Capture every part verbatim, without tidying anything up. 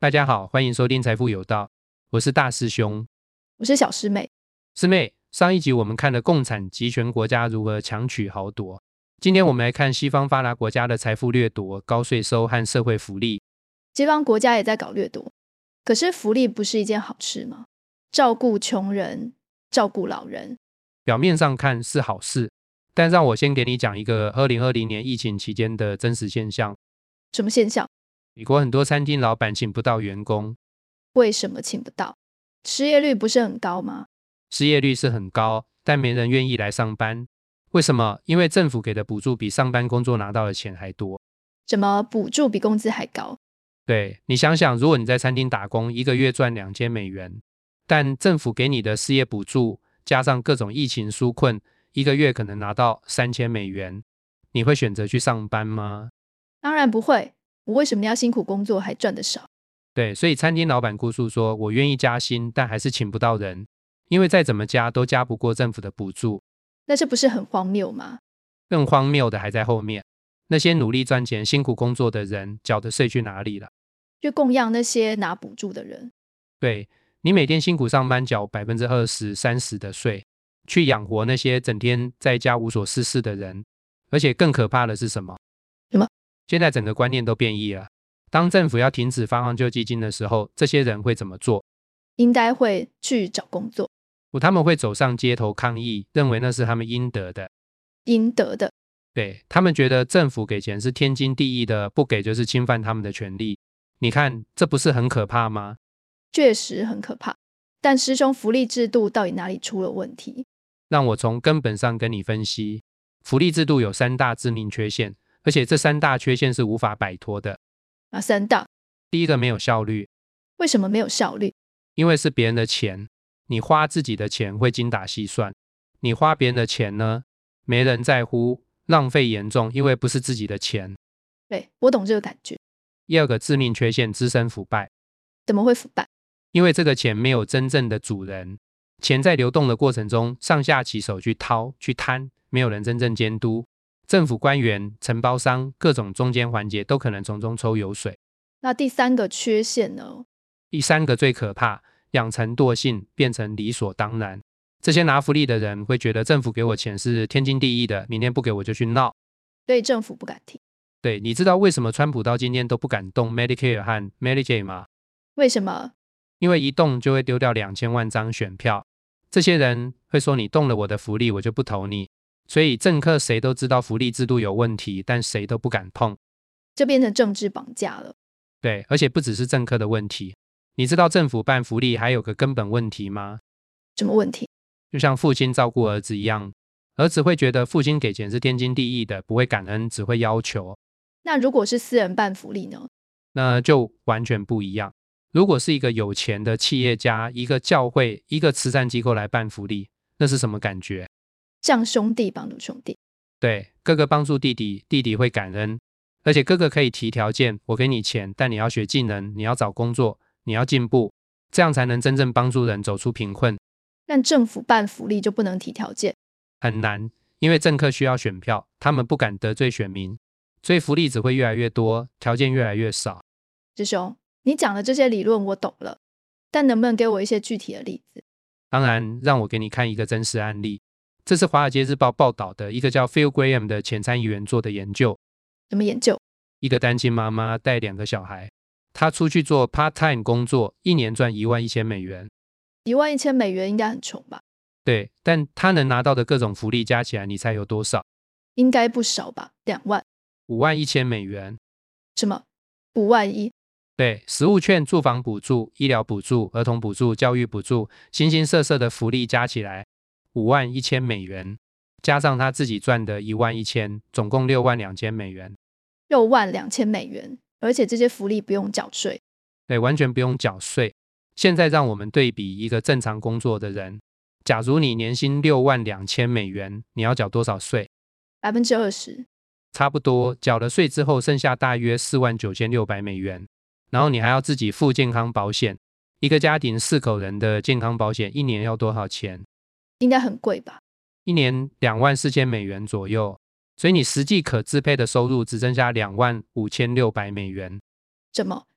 大家好，欢迎收听财富有道，我是大师兄。 我是小师妹。 师妹，上一集我们看了共产集权国家如何强取豪夺，今天我们来看西方发达国家的财富掠夺、高税收和社会福利。 西方国家也在搞掠夺，可是福利不是一件好事吗？照顾穷人，照顾老人， 表面上看是好事，但让我先给你讲一个二零二零年疫情期间的真实现象。 什么现象？ 美国很多餐厅老板请不到员工。 为什么请不到？失业率不是很高吗？ 失业率是很高，但没人愿意来上班。为什么？因为政府给的补助比上班工作拿到的钱还多。 怎么补助比工资还高？ 对，你想想，如果你在餐厅打工，一个月赚两千美元，但政府给你的失业补助加上各种疫情纾困，一个月可能拿到三千美元，你会选择去上班吗？ 当然不会，我为什么要辛苦工作还赚得少？ 对，所以餐厅老板哭诉说，我愿意加薪，但还是请不到人，因为再怎么加都加不过政府的补助。 那这不是很荒谬吗？ 更荒谬的还在后面，那些努力赚钱辛苦工作的人缴的税去哪里了？ 去供养那些拿补助的人。 对，你每天辛苦上班缴 百分之二十、三十 的税，去养活那些整天在家无所事事的人。而且更可怕的是什么？ 什么？ 现在整个观念都变异了。当政府要停止发放救济金的时候，这些人会怎么做？ 应该会去找工作。 他们会走上街头抗议，认为那是他们应得的。 应得的。 对，他们觉得政府给钱是天经地义的，不给就是侵犯他们的权利。你看，这不是很可怕吗？ 确实很可怕。但师兄，福利制度到底哪里出了问题？ 让我从根本上跟你分析。福利制度有三大致命缺陷，而且这三大缺陷是无法摆脱的。 哪三大？ 第一个，没有效率。 为什么没有效率？ 因为是别人的钱，你花自己的钱会精打细算，你花别人的钱呢，没人在乎，浪费严重，因为不是自己的钱。 对，我懂这个感觉。 第二个致命缺陷，滋生腐败。 怎么会腐败？ 因为这个钱没有真正的主人，钱在流动的过程中上下其手去掏去摊，没有人真正监督，政府官员、承包商各种中间环节都可能从中抽油水。 那第三个缺陷呢？ 第三个最可怕，养成惰性，变成理所当然。这些拿福利的人会觉得政府给我钱是天经地义的，明天不给我就去闹。 所以政府不敢提。 对，你知道为什么川普到今天都不敢动 Medicare 和 Medicaid 吗？ 为什么？ 因为一动就会丢掉两千万张选票，这些人会说你动了我的福利，我就不投你。所以政客谁都知道福利制度有问题，但谁都不敢碰。 这变成政治绑架了。 对，而且不只是政客的问题。你知道政府办福利还有个根本问题吗？ 什么问题？ 就像父亲照顾儿子一样，儿子会觉得父亲给钱是天经地义的，不会感恩，只会要求。 那如果是私人办福利呢？ 那就完全不一样。如果是一个有钱的企业家、一个教会、一个慈善机构来办福利，那是什么感觉？ 像兄弟帮助兄弟。 对，哥哥帮助弟弟，弟弟会感恩，而且哥哥可以提条件，我给你钱，但你要学技能，你要找工作，你要进步，这样才能真正帮助人走出贫困。 但政府办福利就不能提条件？ 很难，因为政客需要选票，他们不敢得罪选民，所以福利只会越来越多，条件越来越少。 师兄，你讲的这些理论我懂了，但能不能给我一些具体的例子？ 当然，让我给你看一个真实案例。这是《华尔街日报》报道的一个叫 Phil Graham 的前参议员做的研究。 什么研究？ 一个单亲妈妈带两个小孩，她出去做 part time 工作，一年赚一万一千美元。 一万一千美元应该很穷吧？ 对，但她能拿到的各种福利加起来，你猜有多少？ 应该不少吧？两万？ 五万一千美元。 什么？五万一？ 对，食物券、住房补助、医疗补助、儿童补助、教育补助，形形色色的福利加起来五万一千美元，加上他自己赚的一万一千，总共六万两千美元。 六万两千美元，而且这些福利不用缴税。 对，完全不用缴税。现在让我们对比一个正常工作的人，假如你年薪六万两千美元，你要缴多少税？ 百分之二十。 差不多，缴了税之后剩下大约四万九千六百美元。然后你还要自己付健康保险，一个家庭四口人的健康保险一年要多少钱？ 应该很贵吧？ 一年两万四千美元左右，所以你实际可支配的收入只剩下两万五千六百美元。 怎么？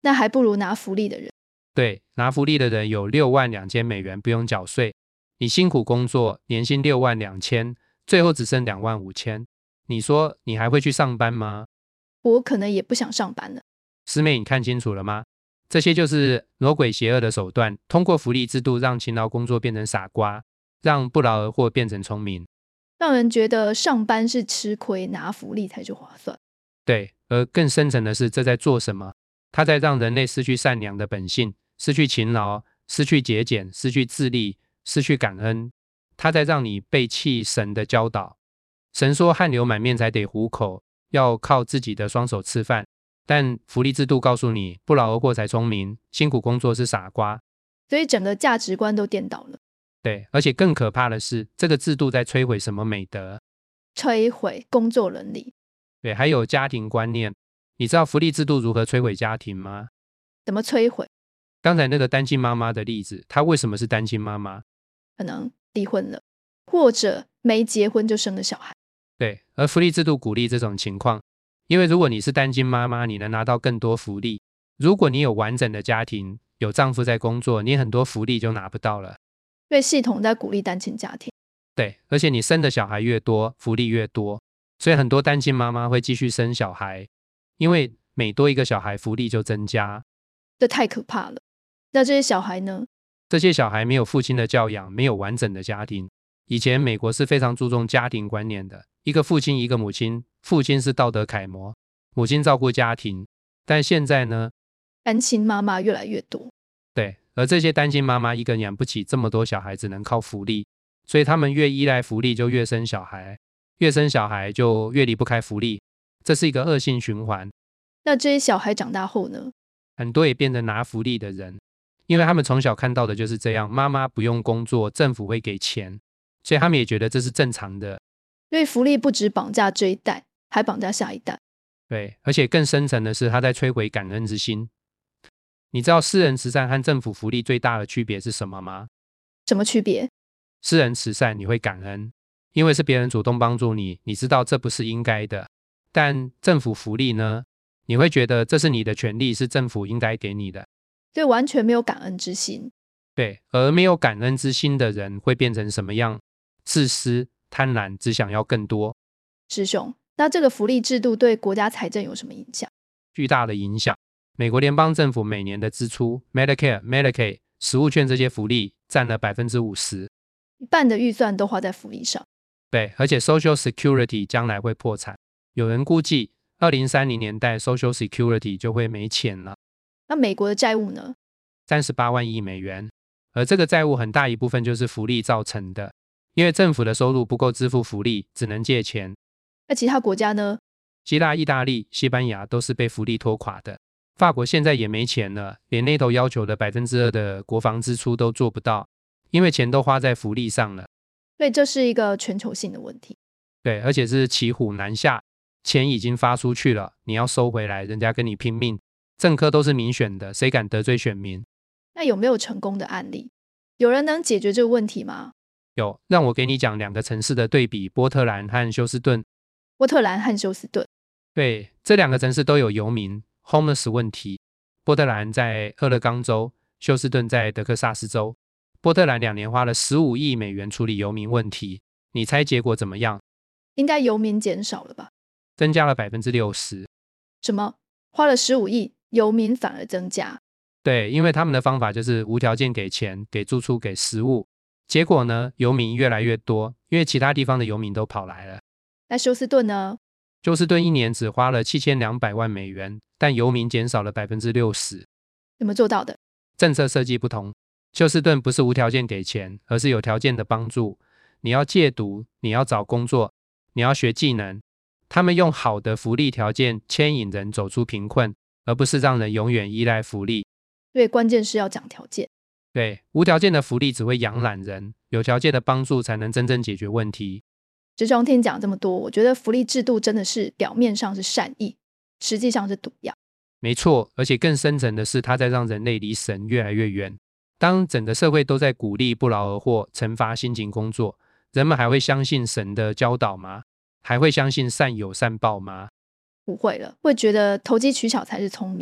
那还不如拿福利的人。 对，拿福利的人有六万两千美元不用缴税，你辛苦工作，年薪六万两千，最后只剩两万五千，你说你还会去上班吗？ 我可能也不想上班了。 师妹，你看清楚了吗？这些就是魔鬼邪恶的手段，通过福利制度让勤劳工作变成傻瓜，让不劳而获变成聪明。 让人觉得上班是吃亏，拿福利才是划算。 对，而更深层的是，这在做什么？它在让人类失去善良的本性，失去勤劳，失去节俭，失去自立，失去感恩。它在让你背弃神的教导。神说汗流满面才得糊口，要靠自己的双手吃饭。但福利制度告诉你，不劳而获才聪明，辛苦工作是傻瓜。 所以整个价值观都颠倒了。 对，而且更可怕的是，这个制度在摧毁什么美德？ 摧毁工作伦理。 对，还有家庭观念。你知道福利制度如何摧毁家庭吗？ 怎么摧毁？ 刚才那个单亲妈妈的例子，她为什么是单亲妈妈？ 可能离婚了，或者没结婚就生了小孩。 对，而福利制度鼓励这种情况，因为如果你是单亲妈妈，你能拿到更多福利；如果你有完整的家庭，有丈夫在工作，你很多福利就拿不到了。 因为系统在鼓励单亲家庭。 对，而且你生的小孩越多，福利越多，所以很多单亲妈妈会继续生小孩，因为每多一个小孩，福利就增加。 这太可怕了。那这些小孩呢？ 这些小孩没有父亲的教养，没有完整的家庭。以前美国是非常注重家庭观念的，一个父亲一个母亲，父亲是道德楷模，母亲照顾家庭。但现在呢， 单亲妈妈越来越多。 对，而这些单亲妈妈一个人养不起这么多小孩，只能靠福利，所以他们越依赖福利就越生小孩，越生小孩就越离不开福利，这是一个恶性循环。 那这些小孩长大后呢？ 很多也变成拿福利的人，因为他们从小看到的就是这样，妈妈不用工作，政府会给钱，所以他们也觉得这是正常的。 因为福利不只绑架这一代，还绑架下一代。 对，而且更深层的是，他在摧毁感恩之心。你知道私人慈善和政府福利最大的区别是什么吗？ 什么区别？ 私人慈善你会感恩，因为是别人主动帮助你，你知道这不是应该的。但政府福利呢？你会觉得这是你的权利，是政府应该给你的。 对，完全没有感恩之心。 对，而没有感恩之心的人会变成什么样？自私、贪婪，只想要更多。 师兄，那这个福利制度对国家财政有什么影响？ 巨大的影响。美国联邦政府每年的支出 Medicare、Medicaid、食物券这些福利占了 百分之五十， 一半的预算都花在福利上。 对，而且 Social Security 将来会破产。有人估计二零三零年代 Social Security 就会没钱了。 那美国的债务呢？ 三十八万亿美元，而这个债务很大一部分就是福利造成的，因为政府的收入不够支付福利，只能借钱。 那其他国家呢？ 希腊、意大利、西班牙都是被福利拖垮的。法国现在也没钱了，连 NATO 要求的 百分之二 的国防支出都做不到，因为钱都花在福利上了。 所以这是一个全球性的问题。 对，而且是骑虎难下，钱已经发出去了，你要收回来，人家跟你拼命。政客都是民选的，谁敢得罪选民？ 那有没有成功的案例？有人能解决这个问题吗？ 有，让我给你讲两个城市的对比，波特兰和休斯顿。 波特兰和休斯顿。 对，这两个城市都有游民 homeless 问题。波特兰在俄勒冈州，休斯顿在德克萨斯州。波特兰两年花了十五亿美元处理游民问题，你猜结果怎么样？ 应该游民减少了吧？ 增加了 百分之六十。 什么？花了十五亿，游民反而增加？ 对，因为他们的方法就是无条件给钱、给住处、给食物。结果呢，游民越来越多，因为其他地方的游民都跑来了。 那休斯顿呢？ 休斯顿一年只花了七千两百万美元，但游民减少了 百分之六十。 怎么做到的？ 政策设计不同。休斯顿不是无条件给钱，而是有条件的帮助。你要戒毒，你要找工作，你要学技能。他们用好的福利条件牵引人走出贫困，而不是让人永远依赖福利。 对，关键是要讲条件。 对，无条件的福利只会养懒人，有条件的帮助才能真正解决问题。 师兄听讲这么多，我觉得福利制度真的是表面上是善意，实际上是毒药。 没错，而且更深层的是，它在让人类离神越来越远。当整个社会都在鼓励不劳而获、惩罚辛勤工作，人们还会相信神的教导吗？还会相信善有善报吗？ 不会了，会觉得投机取巧才是聪明。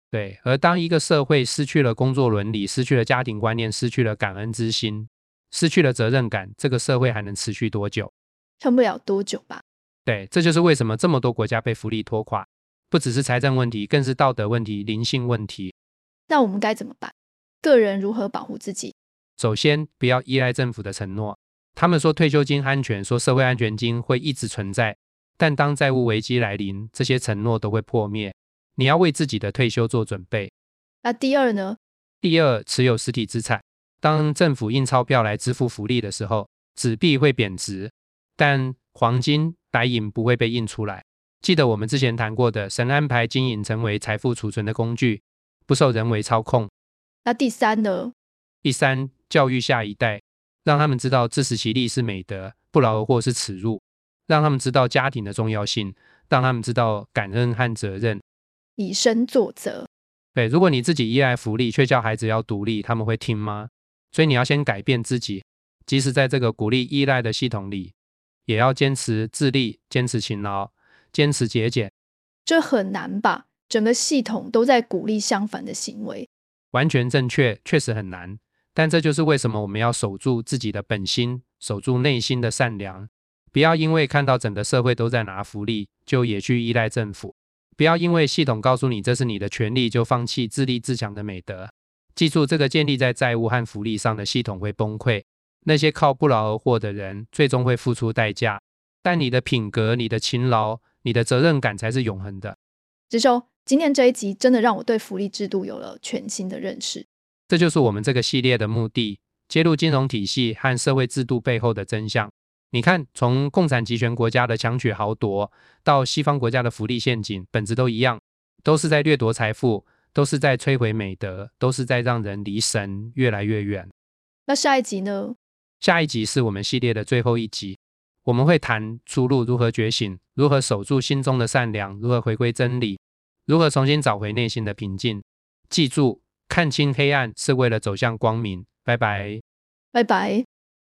对，而当一个社会失去了工作伦理，失去了家庭观念，失去了感恩之心，失去了责任感，这个社会还能持续多久？ 撑不了多久吧。 对，这就是为什么这么多国家被福利拖垮，不只是财政问题，更是道德问题、灵性问题。 那我们该怎么办？个人如何保护自己？ 首先，不要依赖政府的承诺。他们说退休金安全，说社会安全金会一直存在，但当债务危机来临，这些承诺都会破灭。你要为自己的退休做准备。 那第二呢？ 第二，持有实体资产。当政府印钞票来支付福利的时候，纸币会贬值，但黄金、白银不会被印出来。记得我们之前谈过的，神安排金银成为财富储存的工具，不受人为操控。 那第三呢？ 第三，教育下一代，让他们知道自食其力是美德，不劳而获是耻辱，让他们知道家庭的重要性，让他们知道感恩和责任， 以身作则。 对，如果你自己依赖福利，却叫孩子要独立，他们会听吗？所以你要先改变自己，即使在这个鼓励依赖的系统里，也要坚持自立，坚持勤劳，坚持节俭。 这很难吧？整个系统都在鼓励相反的行为。 完全正确，确实很难，但这就是为什么我们要守住自己的本心，守住内心的善良。不要因为看到整个社会都在拿福利，就也去依赖政府。不要因为系统告诉你这是你的权利，就放弃自立自强的美德。记住，这个建立在债务和福利上的系统会崩溃，那些靠不劳而获的人最终会付出代价，但你的品格、你的勤劳、你的责任感才是永恒的。 直修，今天这一集真的让我对福利制度有了全新的认识。 这就是我们这个系列的目的，揭露金融体系和社会制度背后的真相。你看，从共产集权国家的强取豪夺，到西方国家的福利陷阱，本质都一样，都是在掠夺财富，都是在摧毁美德，都是在让人离神越来越远。 那下一集呢？ 下一集是我们系列的最后一集，我们会谈出路如何觉醒，如何守住心中的善良，如何回归真理，如何重新找回内心的平静。记住，看清黑暗是为了走向光明。拜拜。 拜拜。